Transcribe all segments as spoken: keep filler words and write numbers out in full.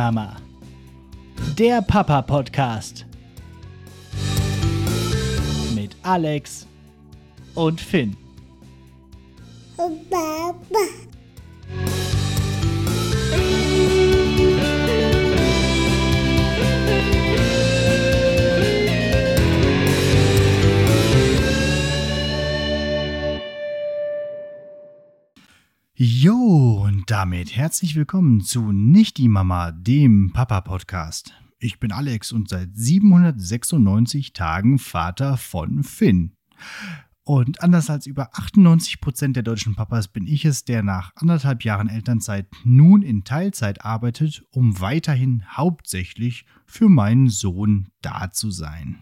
Mama. Der Papa-Podcast. Mit Alex und Finn. Papa. Jo, und damit herzlich willkommen zu Nicht die Mama, dem Papa-Podcast. Ich bin Alex und seit siebenhundertsechsundneunzig Tagen Vater von Finn. Und anders als über achtundneunzig Prozent der deutschen Papas bin ich es, der nach anderthalb Jahren Elternzeit nun in Teilzeit arbeitet, um weiterhin hauptsächlich für meinen Sohn da zu sein.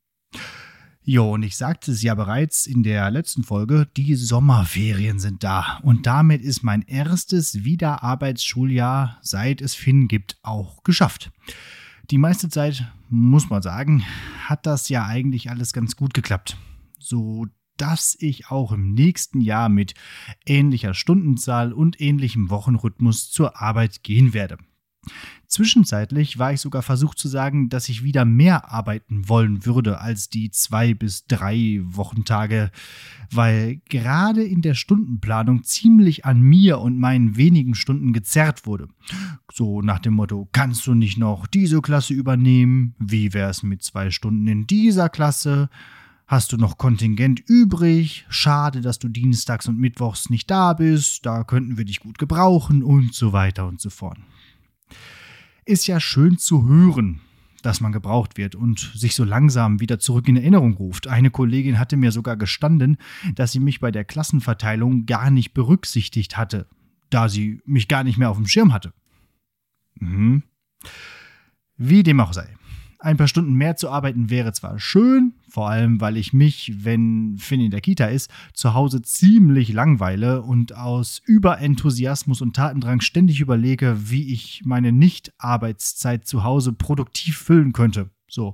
Jo, und ich sagte es ja bereits in der letzten Folge, die Sommerferien sind da. Und damit ist mein erstes Wiederarbeitsschuljahr, seit es Finn gibt, auch geschafft. Die meiste Zeit, muss man sagen, hat das ja eigentlich alles ganz gut geklappt. So dass ich auch im nächsten Jahr mit ähnlicher Stundenzahl und ähnlichem Wochenrhythmus zur Arbeit gehen werde. Zwischenzeitlich war ich sogar versucht zu sagen, dass ich wieder mehr arbeiten wollen würde als die zwei bis drei Wochentage, weil gerade in der Stundenplanung ziemlich an mir und meinen wenigen Stunden gezerrt wurde. So nach dem Motto, kannst du nicht noch diese Klasse übernehmen? Wie wär's mit zwei Stunden in dieser Klasse? Hast du noch Kontingent übrig? Schade, dass du dienstags und mittwochs nicht da bist. Da könnten wir dich gut gebrauchen und so weiter und so fort. Ist ja schön zu hören, dass man gebraucht wird und sich so langsam wieder zurück in Erinnerung ruft. Eine Kollegin hatte mir sogar gestanden, dass sie mich bei der Klassenverteilung gar nicht berücksichtigt hatte, da sie mich gar nicht mehr auf dem Schirm hatte. Mhm. Wie dem auch sei. Ein paar Stunden mehr zu arbeiten wäre zwar schön, vor allem weil ich mich, wenn Finn in der Kita ist, zu Hause ziemlich langweile und aus Überenthusiasmus und Tatendrang ständig überlege, wie ich meine Nicht-Arbeitszeit zu Hause produktiv füllen könnte. So.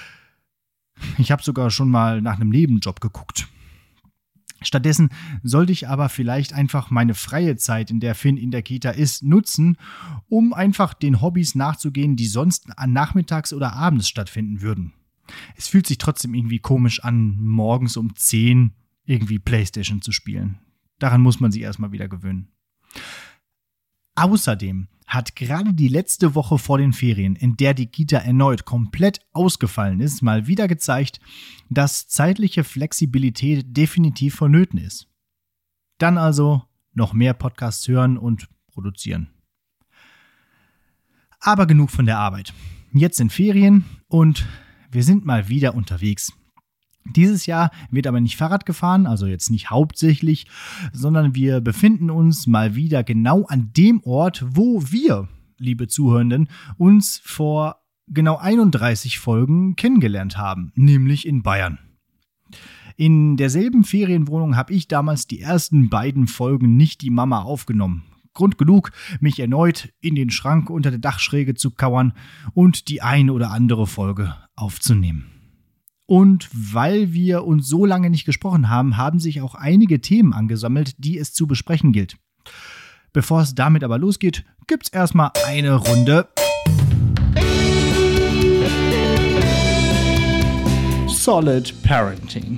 Ich habe sogar schon mal nach einem Nebenjob geguckt. Stattdessen sollte ich aber vielleicht einfach meine freie Zeit, in der Finn in der Kita ist, nutzen, um einfach den Hobbys nachzugehen, die sonst nachmittags oder abends stattfinden würden. Es fühlt sich trotzdem irgendwie komisch an, morgens um zehn irgendwie Playstation zu spielen. Daran muss man sich erstmal wieder gewöhnen. Außerdem hat gerade die letzte Woche vor den Ferien, in der die Kita erneut komplett ausgefallen ist, mal wieder gezeigt, dass zeitliche Flexibilität definitiv vonnöten ist. Dann also noch mehr Podcasts hören und produzieren. Aber genug von der Arbeit. Jetzt sind Ferien und wir sind mal wieder unterwegs. Dieses Jahr wird aber nicht Fahrrad gefahren, also jetzt nicht hauptsächlich, sondern wir befinden uns mal wieder genau an dem Ort, wo wir, liebe Zuhörenden, uns vor genau einunddreißig Folgen kennengelernt haben, nämlich in Bayern. In derselben Ferienwohnung habe ich damals die ersten beiden Folgen Nicht die Mama aufgenommen. Grund genug, mich erneut in den Schrank unter der Dachschräge zu kauern und die ein oder andere Folge aufzunehmen. Und weil wir uns so lange nicht gesprochen haben, haben sich auch einige Themen angesammelt, die es zu besprechen gilt. Bevor es damit aber losgeht, gibt's erstmal eine Runde Solid Parenting.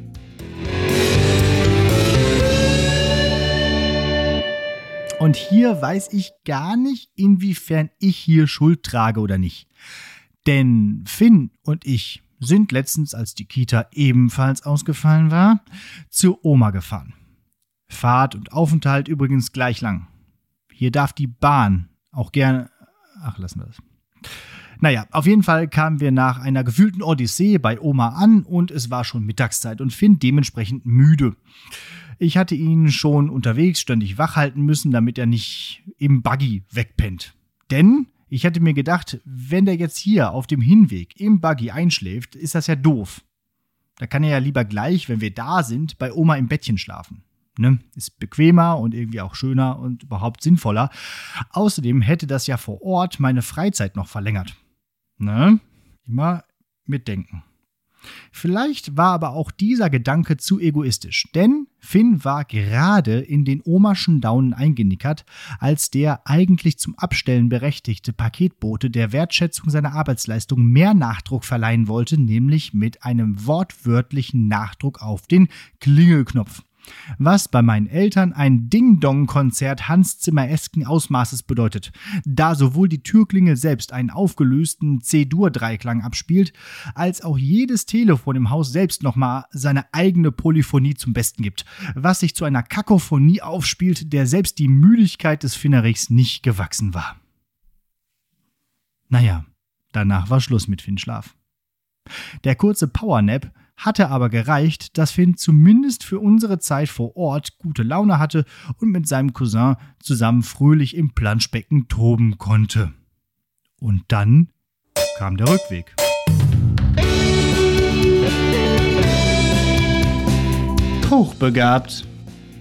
Und hier weiß ich gar nicht, inwiefern ich hier Schuld trage oder nicht. Denn Finn und ich sind letztens, als die Kita ebenfalls ausgefallen war, zur Oma gefahren. Fahrt und Aufenthalt übrigens gleich lang. Hier darf die Bahn auch gerne... Ach, lassen wir das. Naja, auf jeden Fall kamen wir nach einer gefühlten Odyssee bei Oma an und es war schon Mittagszeit und Finn dementsprechend müde. Ich hatte ihn schon unterwegs ständig wach halten müssen, damit er nicht im Buggy wegpennt. Denn ich hatte mir gedacht, wenn der jetzt hier auf dem Hinweg im Buggy einschläft, ist das ja doof. Da kann er ja lieber gleich, wenn wir da sind, bei Oma im Bettchen schlafen. Ne? Ist bequemer und irgendwie auch schöner und überhaupt sinnvoller. Außerdem hätte das ja vor Ort meine Freizeit noch verlängert. Ne? Immer mitdenken. Vielleicht war aber auch dieser Gedanke zu egoistisch, denn Finn war gerade in den Omerschen Daunen eingenickert, als der eigentlich zum Abstellen berechtigte Paketbote der Wertschätzung seiner Arbeitsleistung mehr Nachdruck verleihen wollte, nämlich mit einem wortwörtlichen Nachdruck auf den Klingelknopf. Was bei meinen Eltern ein Ding-Dong-Konzert Hans-Zimmer-esken Ausmaßes bedeutet, da sowohl die Türklingel selbst einen aufgelösten C-Dur-Dreiklang abspielt, als auch jedes Telefon im Haus selbst nochmal seine eigene Polyphonie zum Besten gibt, was sich zu einer Kakophonie aufspielt, der selbst die Müdigkeit des Finnerichs nicht gewachsen war. Naja, danach war Schluss mit Finns Schlaf. Der kurze Powernap hatte aber gereicht, dass Finn zumindest für unsere Zeit vor Ort gute Laune hatte und mit seinem Cousin zusammen fröhlich im Planschbecken toben konnte. Und dann kam der Rückweg. Hochbegabt.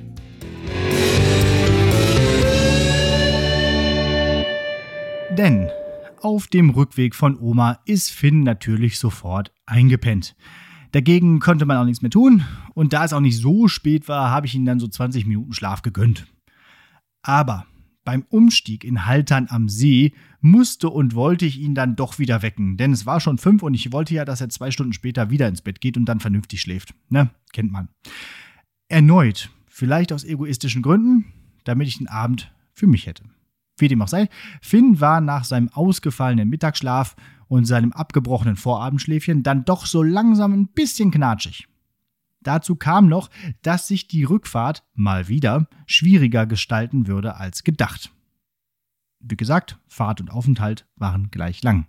Denn auf dem Rückweg von Oma ist Finn natürlich sofort eingepennt. Dagegen konnte man auch nichts mehr tun und da es auch nicht so spät war, habe ich ihm dann so zwanzig Minuten Schlaf gegönnt. Aber beim Umstieg in Haltern am See musste und wollte ich ihn dann doch wieder wecken, denn es war schon fünf und ich wollte ja, dass er zwei Stunden später wieder ins Bett geht und dann vernünftig schläft. Ne, kennt man. Erneut, vielleicht aus egoistischen Gründen, damit ich den Abend für mich hätte. Wie dem auch sei, Finn war nach seinem ausgefallenen Mittagsschlaf und seinem abgebrochenen Vorabendschläfchen dann doch so langsam ein bisschen knatschig. Dazu kam noch, dass sich die Rückfahrt mal wieder schwieriger gestalten würde als gedacht. Wie gesagt, Fahrt und Aufenthalt waren gleich lang.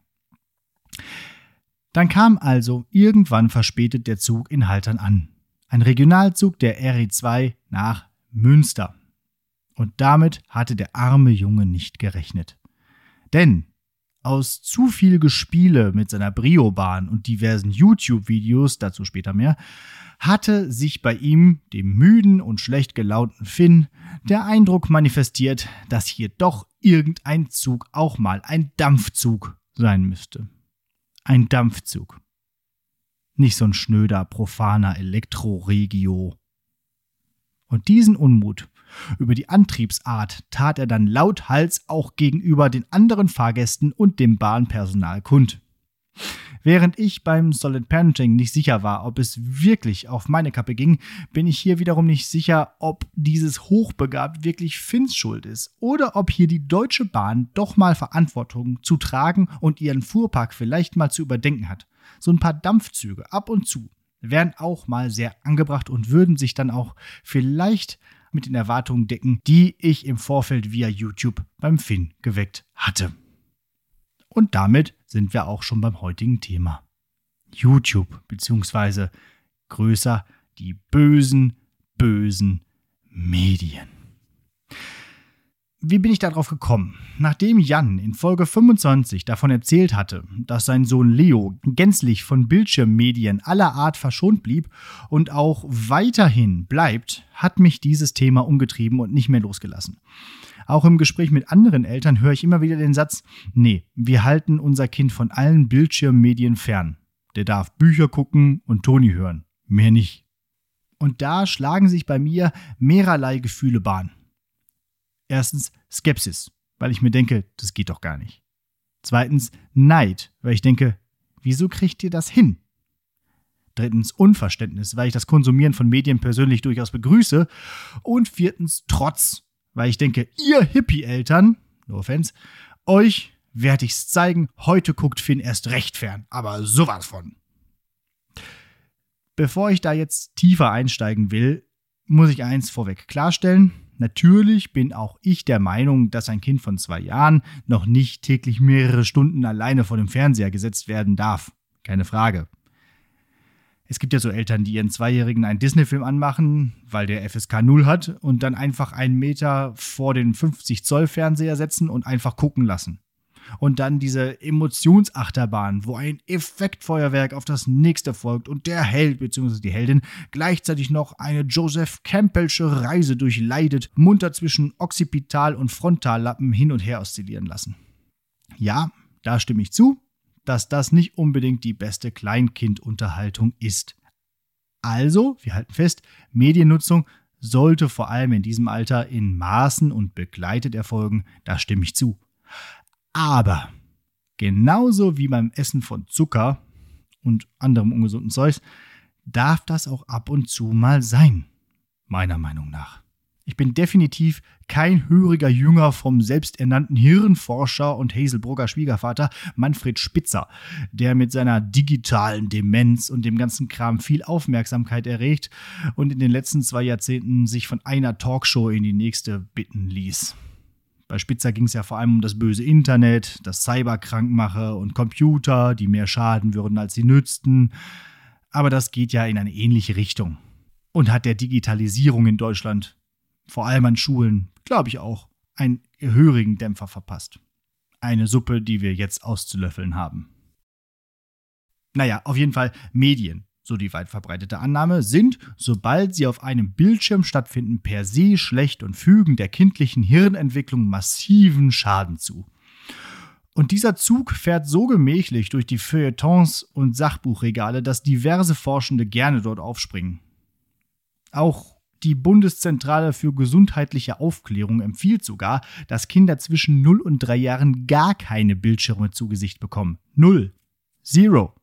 Dann kam also irgendwann verspätet der Zug in Haltern an. Ein Regionalzug der R E zwei nach Münster. Und damit hatte der arme Junge nicht gerechnet. Denn aus zu viel Gespiele mit seiner Brio-Bahn und diversen YouTube-Videos, dazu später mehr, hatte sich bei ihm, dem müden und schlecht gelaunten Finn, der Eindruck manifestiert, dass hier doch irgendein Zug auch mal ein Dampfzug sein müsste. Ein Dampfzug. Nicht so ein schnöder, profaner Elektro-Regio. Und diesen Unmut über die Antriebsart tat er dann lauthals auch gegenüber den anderen Fahrgästen und dem Bahnpersonal kund. Während ich beim Solid Parenting nicht sicher war, ob es wirklich auf meine Kappe ging, bin ich hier wiederum nicht sicher, ob dieses Hochbegabt wirklich Finns Schuld ist oder ob hier die Deutsche Bahn doch mal Verantwortung zu tragen und ihren Fuhrpark vielleicht mal zu überdenken hat. So ein paar Dampfzüge ab und zu wären auch mal sehr angebracht und würden sich dann auch vielleicht mit den Erwartungen decken, die ich im Vorfeld via YouTube beim Finn geweckt hatte. Und damit sind wir auch schon beim heutigen Thema. YouTube, beziehungsweise größer die bösen, bösen Medien. Wie bin ich darauf gekommen? Nachdem Jan in Folge fünfundzwanzig davon erzählt hatte, dass sein Sohn Leo gänzlich von Bildschirmmedien aller Art verschont blieb und auch weiterhin bleibt, hat mich dieses Thema umgetrieben und nicht mehr losgelassen. Auch im Gespräch mit anderen Eltern höre ich immer wieder den Satz, nee, wir halten unser Kind von allen Bildschirmmedien fern. Der darf Bücher gucken und Toni hören, mehr nicht. Und da schlagen sich bei mir mehrerlei Gefühle Bahn. Erstens Skepsis, weil ich mir denke, das geht doch gar nicht. Zweitens Neid, weil ich denke, wieso kriegt ihr das hin? Drittens Unverständnis, weil ich das Konsumieren von Medien persönlich durchaus begrüße. Und viertens Trotz, weil ich denke, ihr Hippie-Eltern, no offense, euch werde ich's zeigen, heute guckt Finn erst recht fern, aber sowas von. Bevor ich da jetzt tiefer einsteigen will, muss ich eins vorweg klarstellen. Natürlich bin auch ich der Meinung, dass ein Kind von zwei Jahren noch nicht täglich mehrere Stunden alleine vor dem Fernseher gesetzt werden darf. Keine Frage. Es gibt ja so Eltern, die ihren Zweijährigen einen Disney-Film anmachen, weil der F S K null hat und dann einfach einen Meter vor den fünfzig Zoll Fernseher setzen und einfach gucken lassen. Und dann diese Emotionsachterbahn, wo ein Effektfeuerwerk auf das nächste folgt und der Held bzw. die Heldin gleichzeitig noch eine Joseph Campbellsche Reise durchleidet, munter zwischen Occipital- und Frontallappen hin und her oszillieren lassen. Ja, da stimme ich zu. dass das nicht unbedingt die beste Kleinkindunterhaltung ist. Also, wir halten fest, Mediennutzung sollte vor allem in diesem Alter in Maßen und begleitet erfolgen, da stimme ich zu. Aber genauso wie beim Essen von Zucker und anderem ungesunden Zeugs, darf das auch ab und zu mal sein, meiner Meinung nach. Ich bin definitiv kein höriger Jünger vom selbsternannten Hirnforscher und Hazelbrugger Schwiegervater Manfred Spitzer, der mit seiner digitalen Demenz und dem ganzen Kram viel Aufmerksamkeit erregt und in den letzten zwei Jahrzehnten sich von einer Talkshow in die nächste bitten ließ. Bei Spitzer ging es ja vor allem um das böse Internet, das Cyberkrankmache und Computer, die mehr schaden würden, als sie nützten. Aber das geht ja in eine ähnliche Richtung und hat der Digitalisierung in Deutschland, vor allem an Schulen, glaube ich auch, einen gehörigen Dämpfer verpasst. Eine Suppe, die wir jetzt auszulöffeln haben. Naja, auf jeden Fall Medien, so die weit verbreitete Annahme, sind, sobald sie auf einem Bildschirm stattfinden, per se schlecht und fügen der kindlichen Hirnentwicklung massiven Schaden zu. Und dieser Zug fährt so gemächlich durch die Feuilletons und Sachbuchregale, dass diverse Forschende gerne dort aufspringen. Auch die Bundeszentrale für gesundheitliche Aufklärung empfiehlt sogar, dass Kinder zwischen null und drei Jahren gar keine Bildschirme zu Gesicht bekommen. Null. Zero.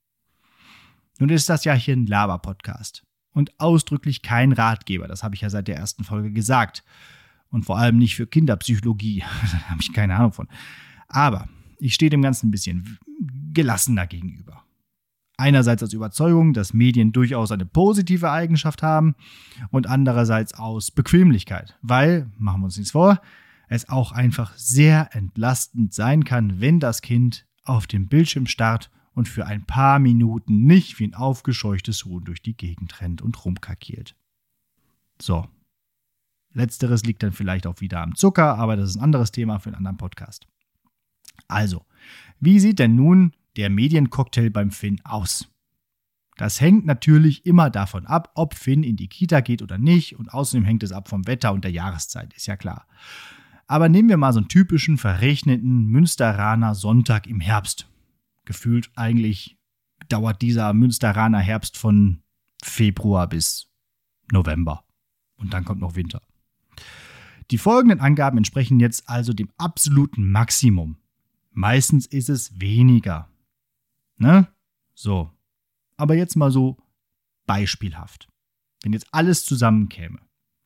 Nun ist das ja hier ein Laber-Podcast und ausdrücklich kein Ratgeber, das habe ich ja seit der ersten Folge gesagt. Und vor allem nicht für Kinderpsychologie, da habe ich keine Ahnung von. Aber ich stehe dem Ganzen ein bisschen gelassener gegenüber. Einerseits aus Überzeugung, dass Medien durchaus eine positive Eigenschaft haben und andererseits aus Bequemlichkeit, weil, machen wir uns nichts vor, es auch einfach sehr entlastend sein kann, wenn das Kind auf dem Bildschirm starrt und für ein paar Minuten nicht wie ein aufgescheuchtes Huhn durch die Gegend rennt und rumkakiert. So. Letzteres liegt dann vielleicht auch wieder am Zucker, aber das ist ein anderes Thema für einen anderen Podcast. Also, wie sieht denn nun der Mediencocktail beim Finn aus? Das hängt natürlich immer davon ab, ob Finn in die Kita geht oder nicht, und außerdem hängt es ab vom Wetter und der Jahreszeit, ist ja klar. Aber nehmen wir mal so einen typischen verregneten Münsteraner Sonntag im Herbst. Gefühlt eigentlich dauert dieser Münsteraner Herbst von Februar bis November. Und dann kommt noch Winter. Die folgenden Angaben entsprechen jetzt also dem absoluten Maximum. Meistens ist es weniger. Ne? So. Aber jetzt mal so beispielhaft. Wenn jetzt alles zusammenkäme.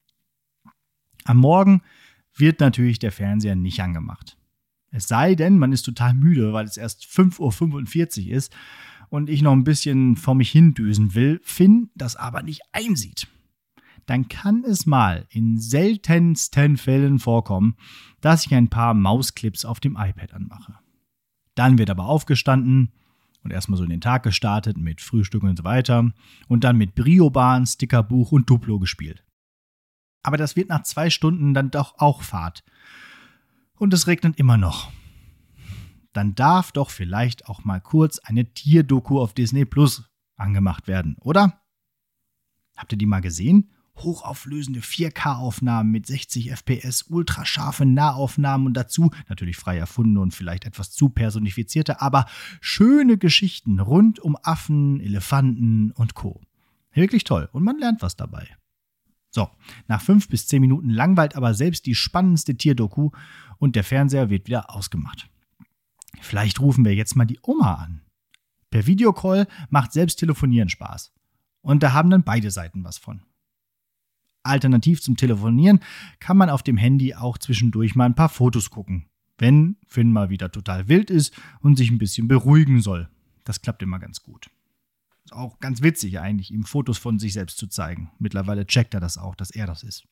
Am Morgen wird natürlich der Fernseher nicht angemacht. Es sei denn, man ist total müde, weil es erst fünf Uhr fünfundvierzig ist und ich noch ein bisschen vor mich hindüsen will, Finn das aber nicht einsieht. Dann kann es mal in seltensten Fällen vorkommen, dass ich ein paar Mausclips auf dem iPad anmache. Dann wird aber aufgestanden und erstmal so in den Tag gestartet mit Frühstück und so weiter und dann mit Briobahn, Stickerbuch und Duplo gespielt. Aber das wird nach zwei Stunden dann doch auch Fahrt. Und es regnet immer noch. Dann darf doch vielleicht auch mal kurz eine Tierdoku auf Disney Plus angemacht werden, oder? Habt ihr die mal gesehen? Hochauflösende vier K-Aufnahmen mit sechzig F P S, ultrascharfe Nahaufnahmen und dazu natürlich frei erfundene und vielleicht etwas zu personifizierte, aber schöne Geschichten rund um Affen, Elefanten und Co. Wirklich toll und man lernt was dabei. So, nach fünf bis zehn Minuten langweilt aber selbst die spannendste Tierdoku und der Fernseher wird wieder ausgemacht. Vielleicht rufen wir jetzt mal die Oma an. Per Videocall macht selbst Telefonieren Spaß. Und da haben dann beide Seiten was von. Alternativ zum Telefonieren kann man auf dem Handy auch zwischendurch mal ein paar Fotos gucken, wenn Finn mal wieder total wild ist und sich ein bisschen beruhigen soll. Das klappt immer ganz gut. Ist auch ganz witzig eigentlich, ihm Fotos von sich selbst zu zeigen. Mittlerweile checkt er das auch, dass er das ist.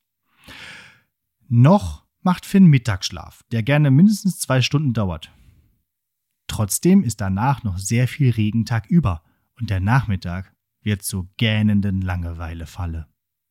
Noch macht Finn Mittagsschlaf, der gerne mindestens zwei Stunden dauert. Trotzdem ist danach noch sehr viel Regentag über und der Nachmittag wird zur gähnenden Langeweilefalle.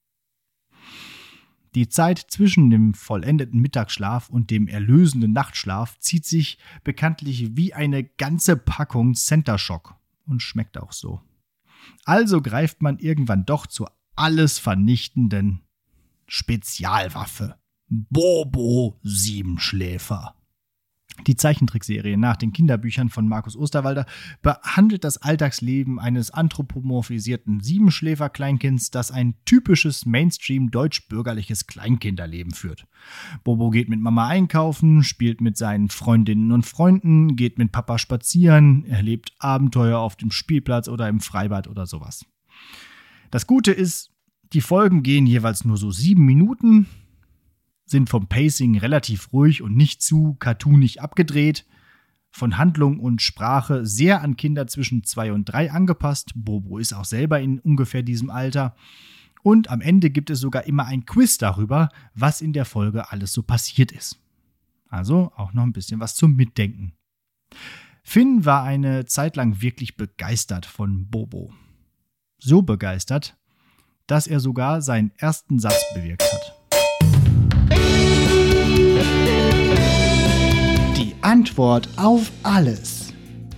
Die Zeit zwischen dem vollendeten Mittagsschlaf und dem erlösenden Nachtschlaf zieht sich bekanntlich wie eine ganze Packung Center Shock und schmeckt auch so. Also greift man irgendwann doch zur alles vernichtenden Spezialwaffe. Bobo Siebenschläfer. Die Zeichentrickserie nach den Kinderbüchern von Markus Osterwalder behandelt das Alltagsleben eines anthropomorphisierten Siebenschläfer-Kleinkinds, das ein typisches Mainstream-deutsch-bürgerliches Kleinkinderleben führt. Bobo geht mit Mama einkaufen, spielt mit seinen Freundinnen und Freunden, geht mit Papa spazieren, erlebt Abenteuer auf dem Spielplatz oder im Freibad oder sowas. Das Gute ist, die Folgen gehen jeweils nur so sieben Minuten, sind vom Pacing relativ ruhig und nicht zu cartoonig abgedreht, von Handlung und Sprache sehr an Kinder zwischen zwei und drei angepasst. Bobo ist auch selber in ungefähr diesem Alter. Und am Ende gibt es sogar immer ein Quiz darüber, was in der Folge alles so passiert ist. Also auch noch ein bisschen was zum Mitdenken. Finn war eine Zeit lang wirklich begeistert von Bobo. So begeistert, dass er sogar seinen ersten Satz bewirkt hat. Die Antwort auf alles.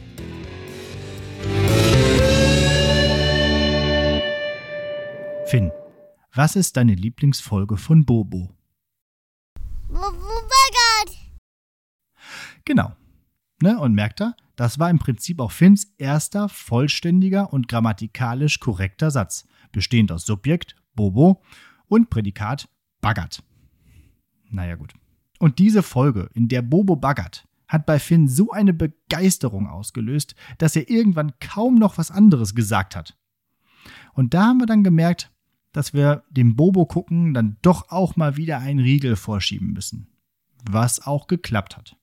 Finn, was ist deine Lieblingsfolge von Bobo? Bobo-Baggert. Genau. Ne? Und merkt er, das war im Prinzip auch Finns erster vollständiger und grammatikalisch korrekter Satz, bestehend aus Subjekt, Bobo, und Prädikat, baggert. Naja, gut. Und diese Folge, in der Bobo baggert, hat bei Finn so eine Begeisterung ausgelöst, dass er irgendwann kaum noch was anderes gesagt hat. Und da haben wir dann gemerkt, dass wir dem Bobo gucken dann doch auch mal wieder einen Riegel vorschieben müssen. Was auch geklappt hat.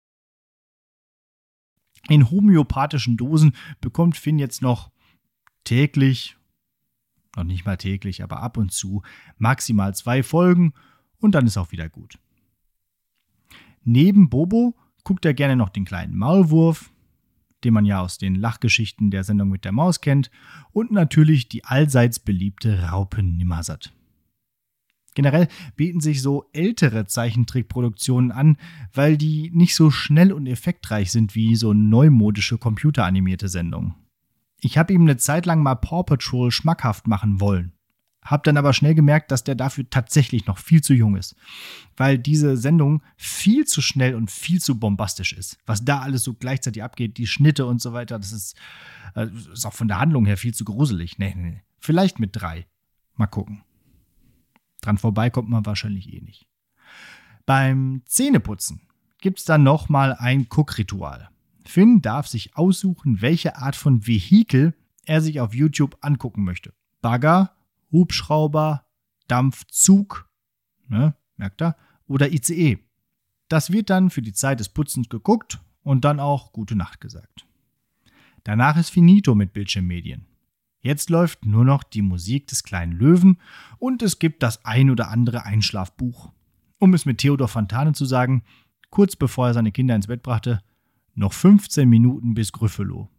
In homöopathischen Dosen bekommt Finn jetzt noch täglich, noch nicht mal täglich, aber ab und zu, maximal zwei Folgen und dann ist auch wieder gut. Neben Bobo guckt er gerne noch den kleinen Maulwurf, den man ja aus den Lachgeschichten der Sendung mit der Maus kennt, und natürlich die allseits beliebte Raupe Nimmersatt. Generell bieten sich so ältere Zeichentrickproduktionen an, weil die nicht so schnell und effektreich sind wie so neumodische computeranimierte Sendungen. Ich habe ihm eine Zeit lang mal Paw Patrol schmackhaft machen wollen. Hab dann aber schnell gemerkt, dass der dafür tatsächlich noch viel zu jung ist. Weil diese Sendung viel zu schnell und viel zu bombastisch ist. Was da alles so gleichzeitig abgeht, die Schnitte und so weiter, das ist, äh, ist auch von der Handlung her viel zu gruselig. Nee, nee, nee. Vielleicht mit drei. Mal gucken. Dran vorbei kommt man wahrscheinlich eh nicht. Beim Zähneputzen gibt's dann nochmal ein Guckritual. Finn darf sich aussuchen, welche Art von Vehikel er sich auf YouTube angucken möchte. Bagger, Hubschrauber, Dampfzug, ne, merkt er, oder I C E. Das wird dann für die Zeit des Putzens geguckt und dann auch Gute Nacht gesagt. Danach ist finito mit Bildschirmmedien. Jetzt läuft nur noch die Musik des kleinen Löwen und es gibt das ein oder andere Einschlafbuch. Um es mit Theodor Fontane zu sagen, kurz bevor er seine Kinder ins Bett brachte, noch fünfzehn Minuten bis Gryffalo.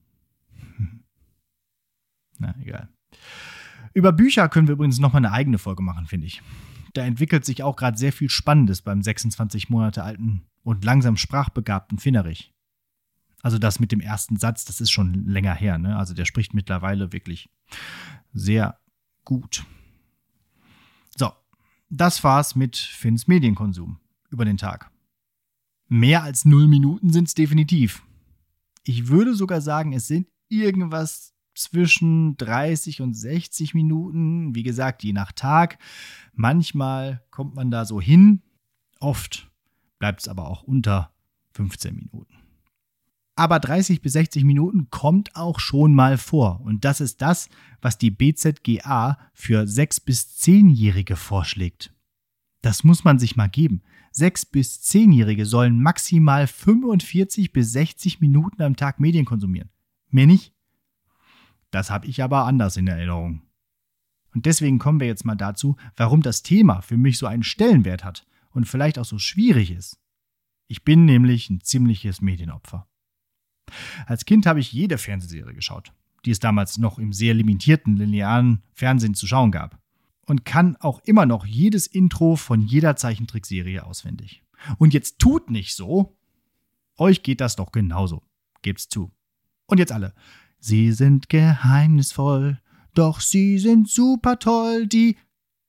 Na, egal. Über Bücher können wir übrigens nochmal eine eigene Folge machen, finde ich. Da entwickelt sich auch gerade sehr viel Spannendes beim sechsundzwanzig Monate alten und langsam sprachbegabten Finnerich. Also das mit dem ersten Satz, das ist schon länger her, ne? Also der spricht mittlerweile wirklich sehr gut. So, das war's mit Finns Medienkonsum über den Tag. Mehr als null Minuten sind's definitiv. Ich würde sogar sagen, es sind irgendwas zwischen dreißig und sechzig Minuten, wie gesagt, je nach Tag. Manchmal kommt man da so hin, oft bleibt es aber auch unter fünfzehn Minuten. Aber dreißig bis sechzig Minuten kommt auch schon mal vor. Und das ist das, was die B Z G A für sechs- bis zehnjährige vorschlägt. Das muss man sich mal geben. sechs- bis zehnjährige sollen maximal fünfundvierzig bis sechzig Minuten am Tag Medien konsumieren. Mehr nicht. Das habe ich aber anders in Erinnerung. Und deswegen kommen wir jetzt mal dazu, warum das Thema für mich so einen Stellenwert hat und vielleicht auch so schwierig ist. Ich bin nämlich ein ziemliches Medienopfer. Als Kind habe ich jede Fernsehserie geschaut, die es damals noch im sehr limitierten linearen Fernsehen zu schauen gab. Und kann auch immer noch jedes Intro von jeder Zeichentrickserie auswendig. Und jetzt tut nicht so. Euch geht das doch genauso. Gebt's zu. Und jetzt alle. Sie sind geheimnisvoll, doch sie sind super toll, die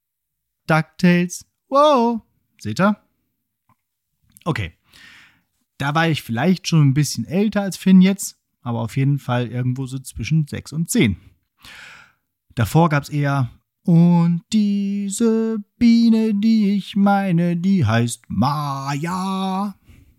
DuckTales. Wow. Seht ihr? Okay. Da war ich vielleicht schon ein bisschen älter als Finn jetzt, aber auf jeden Fall irgendwo so zwischen sechs und zehn. Davor gab's eher: Und diese Biene, die ich meine, die heißt Maja.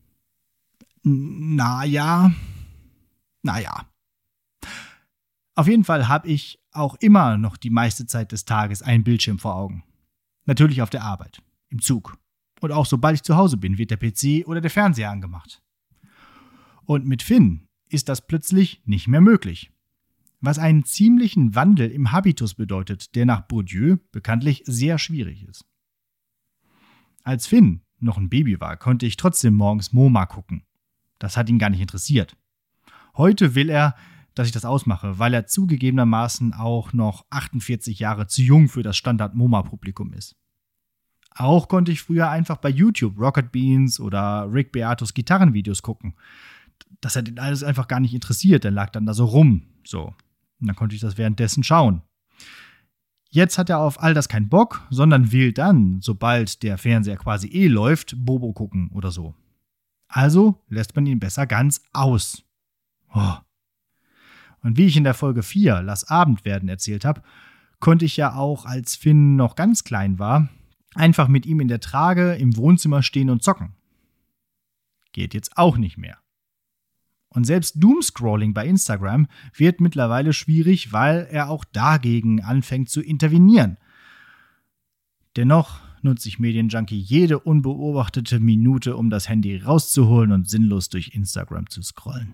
Naja, naja. Auf jeden Fall habe ich auch immer noch die meiste Zeit des Tages einen Bildschirm vor Augen. Natürlich auf der Arbeit, im Zug. Und auch sobald ich zu Hause bin, wird der P C oder der Fernseher angemacht. Und mit Finn ist das plötzlich nicht mehr möglich. Was einen ziemlichen Wandel im Habitus bedeutet, der nach Bourdieu bekanntlich sehr schwierig ist. Als Finn noch ein Baby war, konnte ich trotzdem morgens MoMA gucken. Das hat ihn gar nicht interessiert. Heute will er, dass ich das ausmache, weil er zugegebenermaßen auch noch achtundvierzig Jahre zu jung für das Standard-MoMA-Publikum ist. Auch konnte ich früher einfach bei YouTube Rocket Beans oder Rick Beatos Gitarrenvideos gucken. Das hat ihn alles einfach gar nicht interessiert, der lag dann da so rum. So. Und dann konnte ich das währenddessen schauen. Jetzt hat er auf all das keinen Bock, sondern will dann, sobald der Fernseher quasi eh läuft, Bobo gucken oder so. Also lässt man ihn besser ganz aus. Oh. Und wie ich in der Folge vier, Lass Abend werden, erzählt habe, konnte ich ja auch, als Finn noch ganz klein war, einfach mit ihm in der Trage im Wohnzimmer stehen und zocken. Geht jetzt auch nicht mehr. Und selbst Doomscrolling bei Instagram wird mittlerweile schwierig, weil er auch dagegen anfängt zu intervenieren. Dennoch nutze ich Medienjunkie jede unbeobachtete Minute, um das Handy rauszuholen und sinnlos durch Instagram zu scrollen.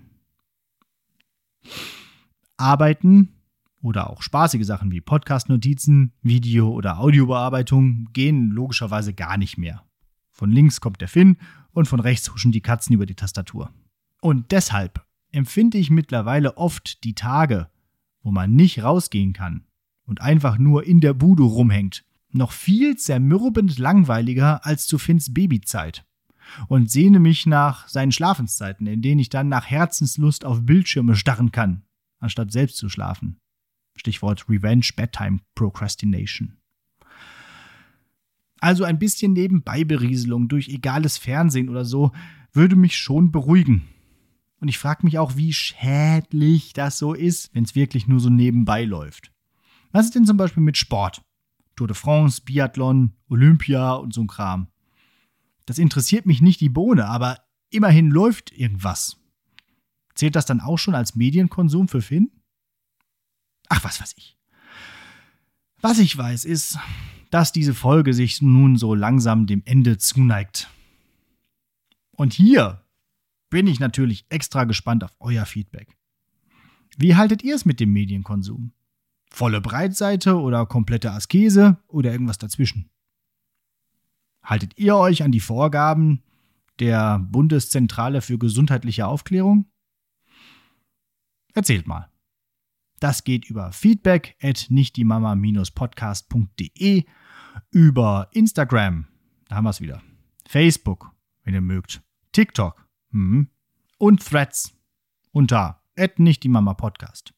Arbeiten oder auch spaßige Sachen wie Podcast-Notizen, Video- oder Audiobearbeitung gehen logischerweise gar nicht mehr. Von links kommt der Finn und von rechts huschen die Katzen über die Tastatur. Und deshalb empfinde ich mittlerweile oft die Tage, wo man nicht rausgehen kann und einfach nur in der Bude rumhängt, noch viel zermürbend langweiliger als zu Finns Babyzeit. Und sehne mich nach seinen Schlafenszeiten, in denen ich dann nach Herzenslust auf Bildschirme starren kann, anstatt selbst zu schlafen. Stichwort Revenge Bedtime Procrastination. Also ein bisschen Nebenbeiberieselung durch egales Fernsehen oder so würde mich schon beruhigen. Und ich frage mich auch, wie schädlich das so ist, wenn es wirklich nur so nebenbei läuft. Was ist denn zum Beispiel mit Sport? Tour de France, Biathlon, Olympia und so ein Kram. Das interessiert mich nicht die Bohne, aber immerhin läuft irgendwas. Zählt das dann auch schon als Medienkonsum für Finn? Ach, was weiß ich. Was ich weiß, ist, dass diese Folge sich nun so langsam dem Ende zuneigt. Und hier bin ich natürlich extra gespannt auf euer Feedback. Wie haltet ihr es mit dem Medienkonsum? Volle Breitseite oder komplette Askese oder irgendwas dazwischen? Haltet ihr euch an die Vorgaben der Bundeszentrale für gesundheitliche Aufklärung? Erzählt mal. Das geht über feedback at nichtdiemama podcast punkt de, über Instagram, da haben wir es wieder, Facebook, wenn ihr mögt, TikTok hm, und Threads unter at nichtdiemama-podcast.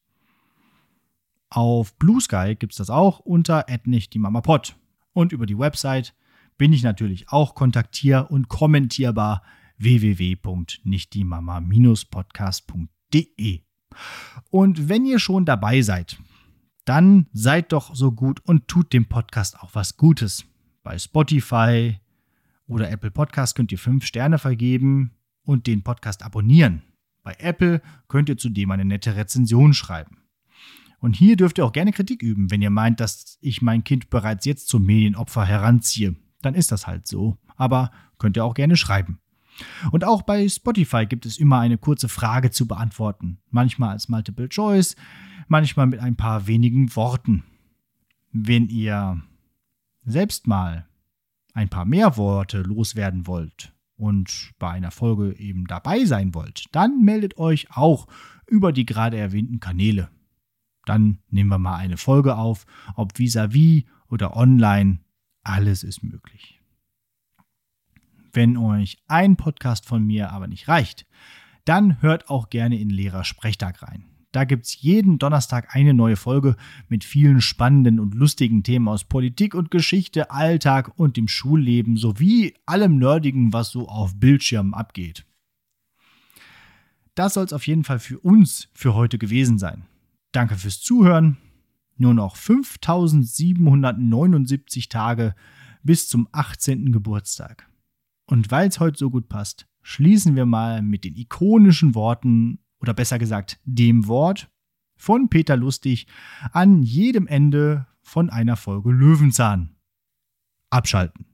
Auf Blue Sky gibt es das auch unter at nichtdiemama-pod. Und über die Website bin ich natürlich auch kontaktier- und kommentierbar w w w punkt nichtdiemama podcast punkt de. Und wenn ihr schon dabei seid, dann seid doch so gut und tut dem Podcast auch was Gutes. Bei Spotify oder Apple Podcast könnt ihr fünf Sterne vergeben und den Podcast abonnieren. Bei Apple könnt ihr zudem eine nette Rezension schreiben. Und hier dürft ihr auch gerne Kritik üben, wenn ihr meint, dass ich mein Kind bereits jetzt zum Medienopfer heranziehe. Dann ist das halt so. Aber könnt ihr auch gerne schreiben. Und auch bei Spotify gibt es immer eine kurze Frage zu beantworten. Manchmal als Multiple Choice, manchmal mit ein paar wenigen Worten. Wenn ihr selbst mal ein paar mehr Worte loswerden wollt und bei einer Folge eben dabei sein wollt, dann meldet euch auch über die gerade erwähnten Kanäle. Dann nehmen wir mal eine Folge auf, ob vis-à-vis oder online, alles ist möglich. Wenn euch ein Podcast von mir aber nicht reicht, dann hört auch gerne in Lehrer Sprechtag rein. Da gibt es jeden Donnerstag eine neue Folge mit vielen spannenden und lustigen Themen aus Politik und Geschichte, Alltag und dem Schulleben sowie allem Nerdigen, was so auf Bildschirmen abgeht. das soll es auf jeden Fall für uns für heute gewesen sein. Danke fürs Zuhören. Nur noch fünftausendsiebenhundertneunundsiebzig Tage bis zum achtzehnten Geburtstag. Und weil es heute so gut passt, schließen wir mal mit den ikonischen Worten, oder besser gesagt dem Wort von Peter Lustig an jedem Ende von einer Folge Löwenzahn. Abschalten.